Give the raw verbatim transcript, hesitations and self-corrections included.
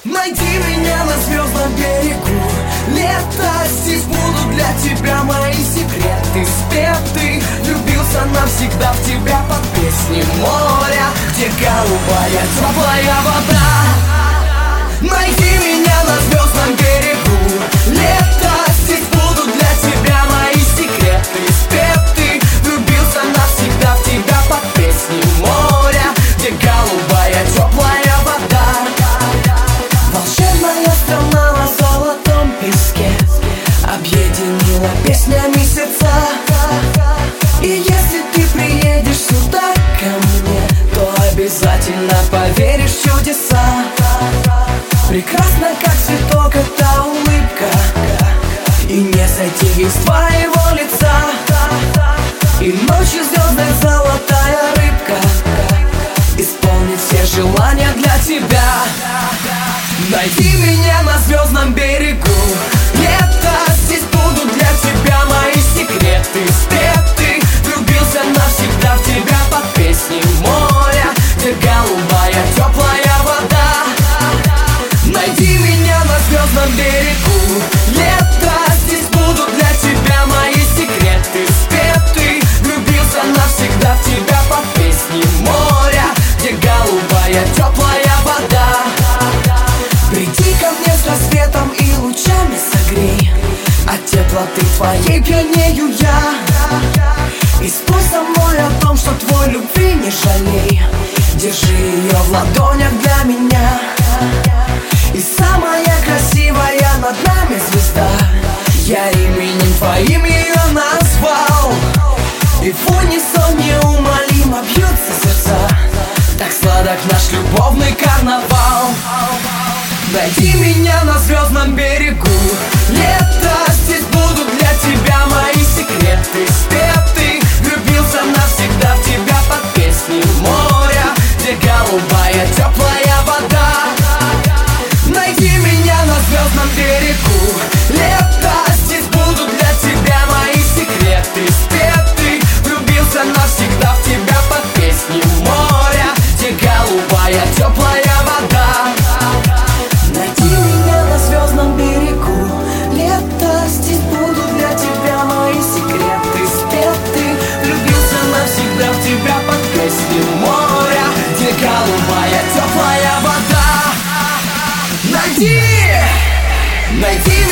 Найди меня на звездном берегу. Лето, здесь будут для тебя мои секреты. Спев ты, влюбился навсегда в тебя под песни моря, где голубая теплая вода. Найди меня на звездном берегу. Лето, здесь будут для тебя мои секреты. Спев ты, влюбился навсегда в тебя под песни моря, где голубая теплая вода. Волшебная страна на золотом песке объединила песнями сердца. И если ты приедешь сюда ко мне, то обязательно поверишь в чудеса. Прекрасно, как цветок, эта улыбка, и не сойти из твоего лица. И ночью звездная золотая рыбка исполнит все желания для тебя. Найди меня на звездном берегу. Лето, здесь будут для тебя мои секреты. Спев ты, влюбился навсегда в тебя под песни моря, где голубая теплая вода. Найди меня на звездном берегу. Лето, здесь будут для тебя мои секреты. Спев ты, влюбился навсегда в тебя под песни моря, где голубая теплая вода. Приди ко мне с рассветом и лучами согрей, от теплоты твоей пьянею я. И спой со мной о том, что твой любви не жалей. Держи ее в ладонях для меня. И самая красивая над нами звезда, я именем твоим ее назвал. И в унисон неумолимо бьются сердца, так сладок наш любовный карнавал. Найди меня на звездном берегу. Лето, здесь будут для тебя мои секреты. Спев ты, влюбился навсегда в тебя под песни моря, где голубая теплая вода. Найди меня на звездном берегу. Лето, здесь будут для тебя мои секреты. Спев ты, влюбился навсегда в тебя под песни моря, где голубая теплая вода. Найди меня на звездном берегу. Лето, здесь будут для тебя мои секреты. Спев ты, влюбился навсегда в тебя под песни моря, где голубая теплая вода. Найди, найди